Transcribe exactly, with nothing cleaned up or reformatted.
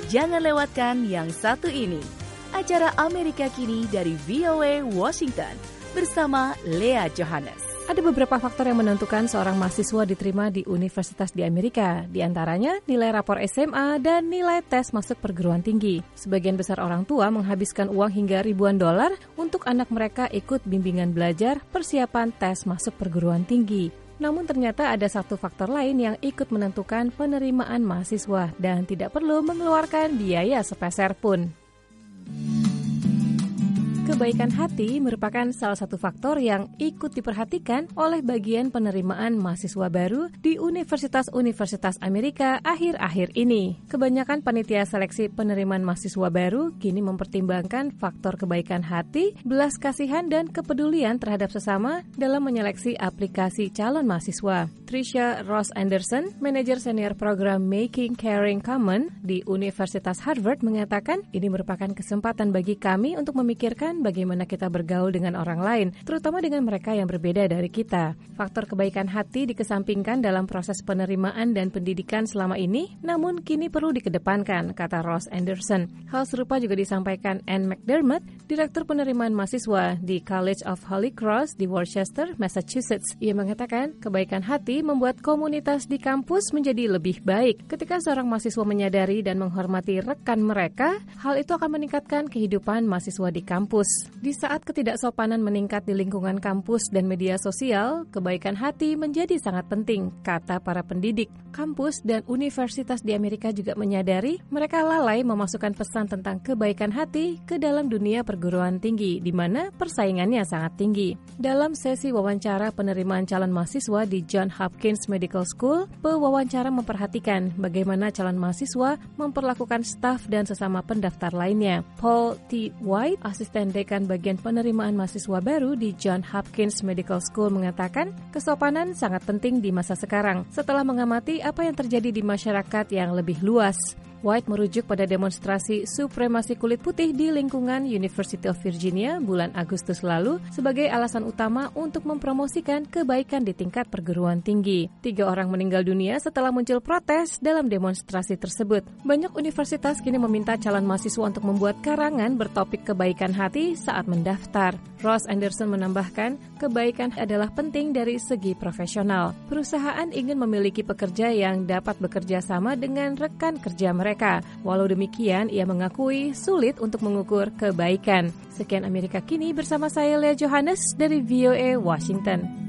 Jangan lewatkan yang satu ini. Acara Amerika Kini dari V O A Washington bersama Lea Johannes. Ada beberapa faktor yang menentukan seorang mahasiswa diterima di universitas di Amerika. Di antaranya nilai rapor S M A dan nilai tes masuk perguruan tinggi. Sebagian besar orang tua menghabiskan uang hingga ribuan dolar untuk anak mereka ikut bimbingan belajar persiapan tes masuk perguruan tinggi. Namun ternyata ada satu faktor lain yang ikut menentukan penerimaan mahasiswa dan tidak perlu mengeluarkan biaya sepeser pun. Kebaikan hati merupakan salah satu faktor yang ikut diperhatikan oleh bagian penerimaan mahasiswa baru di universitas-universitas Amerika akhir-akhir ini. Kebanyakan panitia seleksi penerimaan mahasiswa baru kini mempertimbangkan faktor kebaikan hati, belas kasihan, dan kepedulian terhadap sesama dalam menyeleksi aplikasi calon mahasiswa. Tricia Ross Anderson, manajer senior program Making Caring Common di Universitas Harvard, mengatakan ini merupakan kesempatan bagi kami untuk memikirkan bagaimana kita bergaul dengan orang lain, terutama dengan mereka yang berbeda dari kita. Faktor kebaikan hati dikesampingkan dalam proses penerimaan dan pendidikan selama ini, namun kini perlu dikedepankan, kata Ross Anderson. Hal serupa juga disampaikan Ann McDermott, Direktur Penerimaan Mahasiswa di College of Holy Cross di Worcester, Massachusetts. Ia mengatakan kebaikan hati membuat komunitas di kampus menjadi lebih baik. Ketika seorang mahasiswa menyadari dan menghormati rekan mereka, hal itu akan meningkatkan kehidupan mahasiswa di kampus. Di saat ketidaksopanan meningkat di lingkungan kampus dan media sosial, kebaikan hati menjadi sangat penting, kata para pendidik. Kampus dan universitas di Amerika juga menyadari mereka lalai memasukkan pesan tentang kebaikan hati ke dalam dunia perguruan tinggi, di mana persaingannya sangat tinggi. Dalam sesi wawancara penerimaan calon mahasiswa di Johns Hopkins Medical School, pewawancara memperhatikan bagaimana calon mahasiswa memperlakukan staf dan sesama pendaftar lainnya. Paul T. White, asisten dekan bagian penerimaan mahasiswa baru di Johns Hopkins Medical School, mengatakan kesopanan sangat penting di masa sekarang setelah mengamati apa yang terjadi di masyarakat yang lebih luas. White merujuk pada demonstrasi supremasi kulit putih di lingkungan University of Virginia bulan Agustus lalu sebagai alasan utama untuk mempromosikan kebaikan di tingkat perguruan tinggi. Tiga orang meninggal dunia setelah muncul protes dalam demonstrasi tersebut. Banyak universitas kini meminta calon mahasiswa untuk membuat karangan bertopik kebaikan hati saat mendaftar. Ross Anderson menambahkan, kebaikan adalah penting dari segi profesional. Perusahaan ingin memiliki pekerja yang dapat bekerja sama dengan rekan kerja mereka. Mereka. Walau demikian, ia mengakui sulit untuk mengukur kebaikan. Sekian Amerika Kini bersama saya Lea Johannes dari V O A Washington.